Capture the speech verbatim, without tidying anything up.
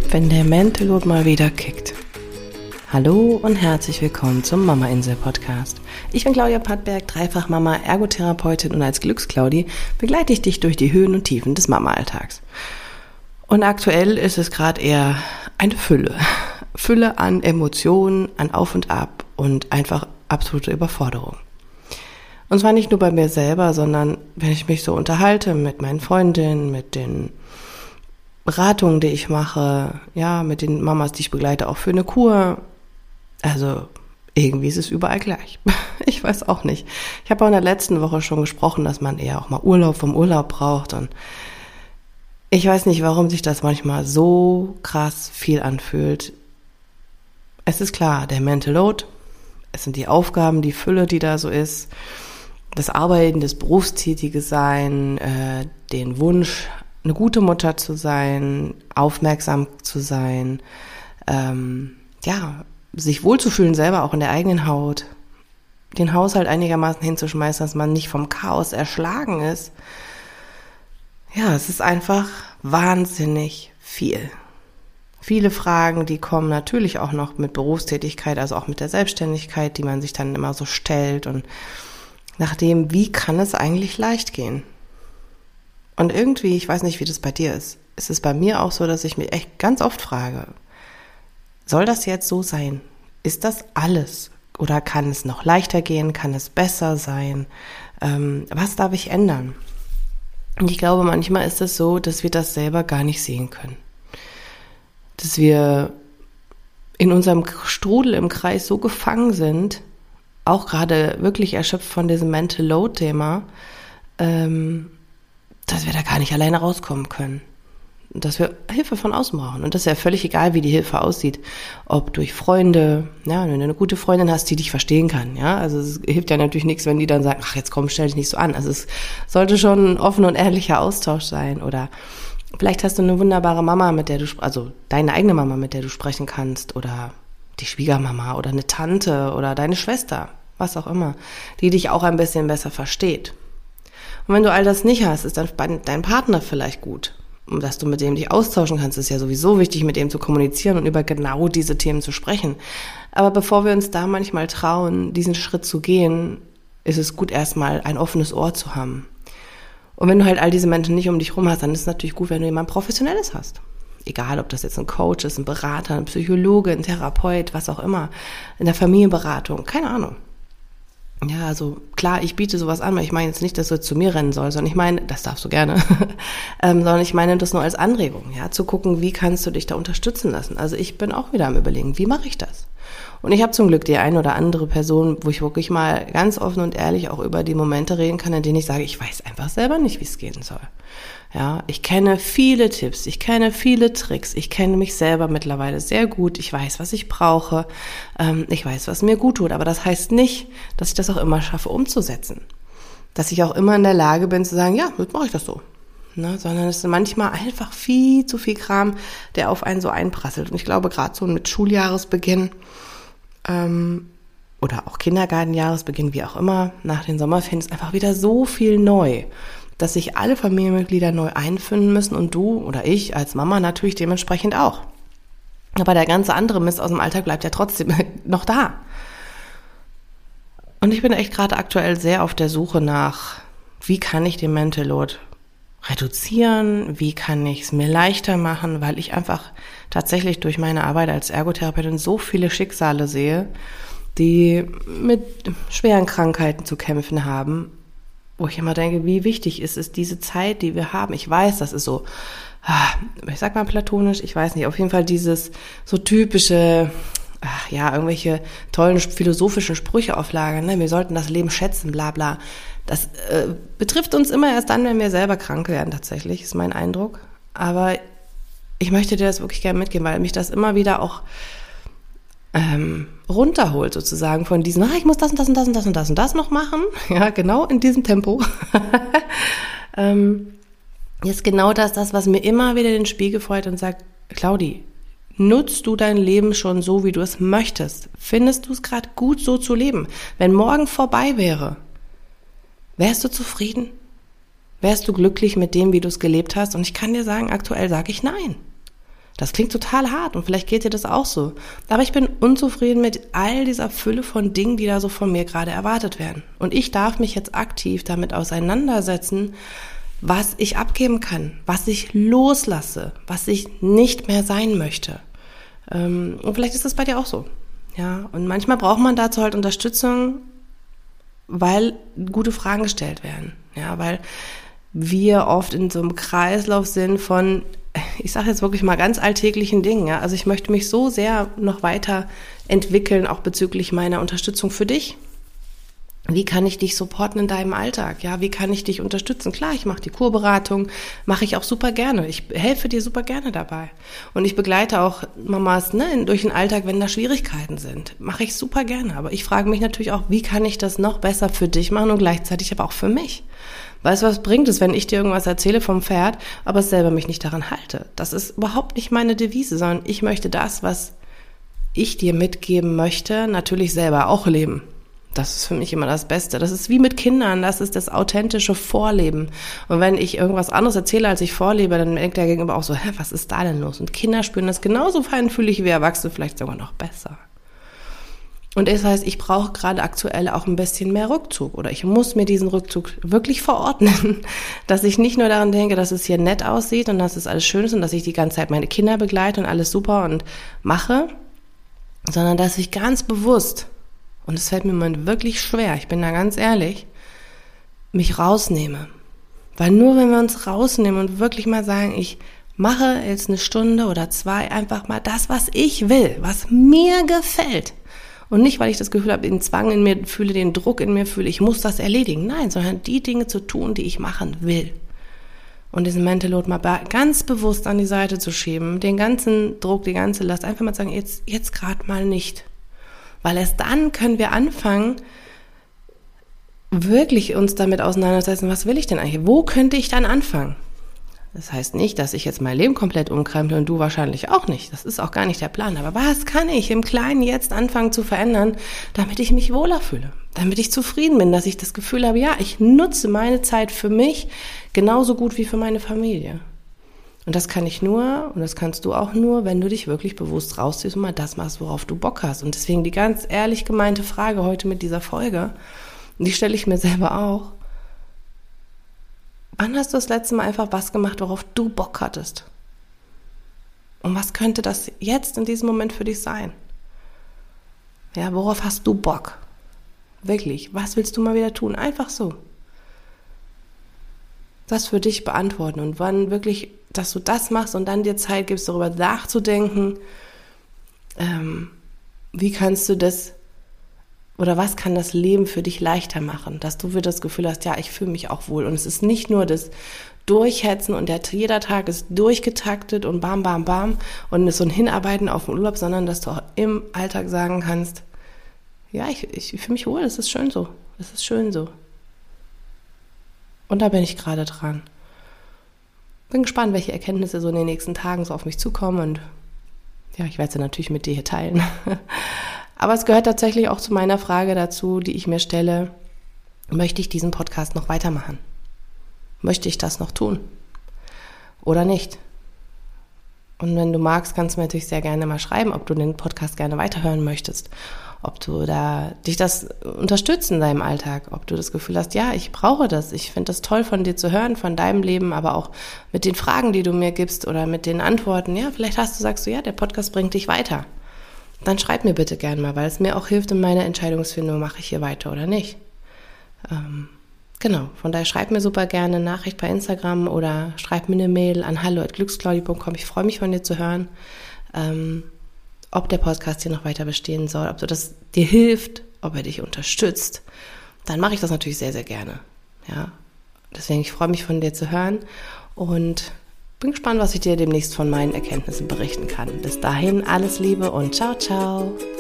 wenn der Mental Load mal wieder kickt. Hallo und herzlich willkommen zum Mama-Insel-Podcast. Ich bin Claudia Pattberg, Dreifach-Mama, Ergotherapeutin und als Glücksclaudi begleite ich dich durch die Höhen und Tiefen des Mama-Alltags. Und aktuell ist es gerade eher eine Fülle. Fülle an Emotionen, an Auf und Ab und einfach absolute Überforderung. Und zwar nicht nur bei mir selber, sondern wenn ich mich so unterhalte mit meinen Freundinnen, mit den Beratungen, die ich mache, ja, mit den Mamas, die ich begleite, auch für eine Kur. Also irgendwie ist es überall gleich. Ich weiß auch nicht. Ich habe auch in der letzten Woche schon gesprochen, dass man eher auch mal Urlaub vom Urlaub braucht. Und ich weiß nicht, warum sich das manchmal so krass viel anfühlt. Es ist klar, der Mental Load, es sind die Aufgaben, die Fülle, die da so ist, das Arbeiten, das berufstätige Sein, äh, den Wunsch, eine gute Mutter zu sein, aufmerksam zu sein, ähm, ja, sich wohlzufühlen selber auch in der eigenen Haut, den Haushalt einigermaßen hinzuschmeißen, dass man nicht vom Chaos erschlagen ist. Ja, es ist einfach wahnsinnig viel. Viele Fragen, die kommen natürlich auch noch mit Berufstätigkeit, also auch mit der Selbstständigkeit, die man sich dann immer so stellt und nach dem, wie kann es eigentlich leicht gehen? Und irgendwie, ich weiß nicht, wie das bei dir ist, ist es bei mir auch so, dass ich mich echt ganz oft frage, soll das jetzt so sein? Ist das alles? Oder kann es noch leichter gehen? Kann es besser sein? Ähm, was darf ich ändern? Und ich glaube, manchmal ist es so, dass wir das selber gar nicht sehen können. Dass wir in unserem Strudel im Kreis so gefangen sind, auch gerade wirklich erschöpft von diesem Mental Load-Thema, ähm, dass wir da gar nicht alleine rauskommen können. Und dass wir Hilfe von außen brauchen. Und das ist ja völlig egal, wie die Hilfe aussieht. Ob durch Freunde, ja, wenn du eine gute Freundin hast, die dich verstehen kann, ja. Also es hilft ja natürlich nichts, wenn die dann sagen, ach, jetzt komm, stell dich nicht so an. Also es sollte schon ein offener und ehrlicher Austausch sein. Oder vielleicht hast du eine wunderbare Mama, mit der du, also deine eigene Mama, mit der du sprechen kannst. Oder die Schwiegermama oder eine Tante oder deine Schwester, was auch immer, die dich auch ein bisschen besser versteht. Und wenn du all das nicht hast, ist dann dein Partner vielleicht gut. Und dass du mit dem dich austauschen kannst, ist ja sowieso wichtig, mit dem zu kommunizieren und über genau diese Themen zu sprechen. Aber bevor wir uns da manchmal trauen, diesen Schritt zu gehen, ist es gut, erstmal ein offenes Ohr zu haben. Und wenn du halt all diese Menschen nicht um dich rum hast, dann ist es natürlich gut, wenn du jemand Professionelles hast. Egal, ob das jetzt ein Coach ist, ein Berater, ein Psychologe, ein Therapeut, was auch immer, in der Familienberatung, keine Ahnung. Ja, also klar, ich biete sowas an, weil ich meine jetzt nicht, dass du zu mir rennen sollst, sondern ich meine, das darfst du gerne, ähm, sondern ich meine das nur als Anregung, ja, zu gucken, wie kannst du dich da unterstützen lassen. Also ich bin auch wieder am Überlegen, wie mache ich das? Und ich habe zum Glück die eine oder andere Person, wo ich wirklich mal ganz offen und ehrlich auch über die Momente reden kann, in denen ich sage, ich weiß einfach selber nicht, wie es gehen soll. Ja, ich kenne viele Tipps, ich kenne viele Tricks, ich kenne mich selber mittlerweile sehr gut, ich weiß, was ich brauche, ähm, ich weiß, was mir gut tut, aber das heißt nicht, dass ich das auch immer schaffe umzusetzen. Dass ich auch immer in der Lage bin zu sagen, ja, jetzt mache ich das so. Ne, sondern es ist manchmal einfach viel zu viel Kram, der auf einen so einprasselt. Und ich glaube, gerade so mit Schuljahresbeginn ähm, oder auch Kindergartenjahresbeginn, wie auch immer, nach den Sommerferien ist einfach wieder so viel neu, dass sich alle Familienmitglieder neu einfinden müssen und du oder ich als Mama natürlich dementsprechend auch. Aber der ganze andere Mist aus dem Alltag bleibt ja trotzdem noch da. Und ich bin echt gerade aktuell sehr auf der Suche nach, wie kann ich den Mental Load reduzieren, wie kann ich es mir leichter machen, weil ich einfach tatsächlich durch meine Arbeit als Ergotherapeutin so viele Schicksale sehe, die mit schweren Krankheiten zu kämpfen haben, wo ich immer denke, wie wichtig ist es, diese Zeit, die wir haben. Ich weiß, das ist so, ich sag mal platonisch, ich weiß nicht, auf jeden Fall dieses so typische, ach ja, irgendwelche tollen philosophischen Sprüche auflagern, ne? Wir sollten das Leben schätzen, bla bla. Das äh, betrifft uns immer erst dann, wenn wir selber krank werden, tatsächlich, ist mein Eindruck. Aber ich möchte dir das wirklich gerne mitgeben, weil mich das immer wieder auch ähm, runterholt sozusagen von diesem, ah, ich muss das und das und das und das und das und das noch machen. Ja, genau in diesem Tempo. ähm, ist genau das, das, was mir immer wieder den Spiegel freut und sagt, Claudi, nutzt du dein Leben schon so, wie du es möchtest? Findest du es gerade gut, so zu leben? Wenn morgen vorbei wäre, wärst du zufrieden? Wärst du glücklich mit dem, wie du es gelebt hast? Und ich kann dir sagen, aktuell sage ich nein. Das klingt total hart und vielleicht geht dir das auch so. Aber ich bin unzufrieden mit all dieser Fülle von Dingen, die da so von mir gerade erwartet werden. Und ich darf mich jetzt aktiv damit auseinandersetzen, was ich abgeben kann, was ich loslasse, was ich nicht mehr sein möchte. Und vielleicht ist das bei dir auch so. Ja, und manchmal braucht man dazu halt Unterstützung, weil gute Fragen gestellt werden. Ja, weil wir oft in so einem Kreislauf sind von, ich sage jetzt wirklich mal ganz alltäglichen Dingen. Ja, also ich möchte mich so sehr noch weiter entwickeln, auch bezüglich meiner Unterstützung für dich. Wie kann ich dich supporten in deinem Alltag? Ja, wie kann ich dich unterstützen? Klar, ich mache die Kurberatung, mache ich auch super gerne. Ich helfe dir super gerne dabei. Und ich begleite auch Mamas ne, durch den Alltag, wenn da Schwierigkeiten sind. Mache ich super gerne. Aber ich frage mich natürlich auch, wie kann ich das noch besser für dich machen und gleichzeitig aber auch für mich? Weißt du, was bringt es, wenn ich dir irgendwas erzähle vom Pferd, aber selber mich nicht daran halte? Das ist überhaupt nicht meine Devise, sondern ich möchte das, was ich dir mitgeben möchte, natürlich selber auch leben. Das ist für mich immer das Beste. Das ist wie mit Kindern, das ist das authentische Vorleben. Und wenn ich irgendwas anderes erzähle, als ich vorlebe, dann denkt der Gegenüber auch so, hä, was ist da denn los? Und Kinder spüren das genauso feinfühlig wie Erwachsene, vielleicht sogar noch besser. Und das heißt, ich brauche gerade aktuell auch ein bisschen mehr Rückzug oder ich muss mir diesen Rückzug wirklich verordnen, dass ich nicht nur daran denke, dass es hier nett aussieht und dass es alles schön ist und dass ich die ganze Zeit meine Kinder begleite und alles super und mache, sondern dass ich ganz bewusst, und es fällt mir im Moment wirklich schwer, ich bin da ganz ehrlich, mich rausnehme. Weil nur wenn wir uns rausnehmen und wirklich mal sagen, ich mache jetzt eine Stunde oder zwei einfach mal das, was ich will, was mir gefällt. Und nicht, weil ich das Gefühl habe, den Zwang in mir fühle, den Druck in mir fühle, ich muss das erledigen. Nein, sondern die Dinge zu tun, die ich machen will. Und diesen Mental Load mal ganz bewusst an die Seite zu schieben, den ganzen Druck, die ganze Last, einfach mal sagen, jetzt, jetzt gerade mal nicht. Weil erst dann können wir anfangen, wirklich uns damit auseinandersetzen, was will ich denn eigentlich? Wo könnte ich dann anfangen? Das heißt nicht, dass ich jetzt mein Leben komplett umkremple und du wahrscheinlich auch nicht. Das ist auch gar nicht der Plan. Aber was kann ich im Kleinen jetzt anfangen zu verändern, damit ich mich wohler fühle? Damit ich zufrieden bin, dass ich das Gefühl habe, ja, ich nutze meine Zeit für mich genauso gut wie für meine Familie. Und das kann ich nur, und das kannst du auch nur, wenn du dich wirklich bewusst rausziehst und mal das machst, worauf du Bock hast. Und deswegen die ganz ehrlich gemeinte Frage heute mit dieser Folge, und die stelle ich mir selber auch. Wann hast du das letzte Mal einfach was gemacht, worauf du Bock hattest? Und was könnte das jetzt in diesem Moment für dich sein? Ja, worauf hast du Bock? Wirklich, was willst du mal wieder tun? Einfach so. Das für dich beantworten und wann wirklich, dass du das machst und dann dir Zeit gibst, darüber nachzudenken, ähm, wie kannst du das oder was kann das Leben für dich leichter machen, dass du wieder das Gefühl hast, ja, ich fühle mich auch wohl. Und es ist nicht nur das Durchhetzen und der, jeder Tag ist durchgetaktet und bam, bam, bam und ist so ein Hinarbeiten auf den Urlaub, sondern dass du auch im Alltag sagen kannst, ja, ich, ich fühle mich wohl, es ist schön so, es ist schön so. Und da bin ich gerade dran. Bin gespannt, welche Erkenntnisse so in den nächsten Tagen so auf mich zukommen und ja, ich werde sie natürlich mit dir hier teilen. Aber es gehört tatsächlich auch zu meiner Frage dazu, die ich mir stelle, möchte ich diesen Podcast noch weitermachen? Möchte ich das noch tun? Oder nicht? Und wenn du magst, kannst du mir natürlich sehr gerne mal schreiben, ob du den Podcast gerne weiterhören möchtest, ob du da dich das unterstützt in deinem Alltag, ob du das Gefühl hast, ja, ich brauche das, ich finde das toll von dir zu hören, von deinem Leben, aber auch mit den Fragen, die du mir gibst oder mit den Antworten, ja, vielleicht hast du, sagst du, ja, der Podcast bringt dich weiter. Dann schreib mir bitte gerne mal, weil es mir auch hilft in meiner Entscheidungsfindung, mache ich hier weiter oder nicht. Ähm, genau, von daher schreib mir super gerne eine Nachricht bei Instagram oder schreib mir eine Mail an hallo at glücksclaudi punkt com. Ich freue mich von dir zu hören, ähm, ob der Podcast hier noch weiter bestehen soll, ob du das dir hilft, ob er dich unterstützt. Dann mache ich das natürlich sehr, sehr gerne. Ja, deswegen, ich freue mich von dir zu hören und bin gespannt, was ich dir demnächst von meinen Erkenntnissen berichten kann. Bis dahin, alles Liebe und ciao, ciao.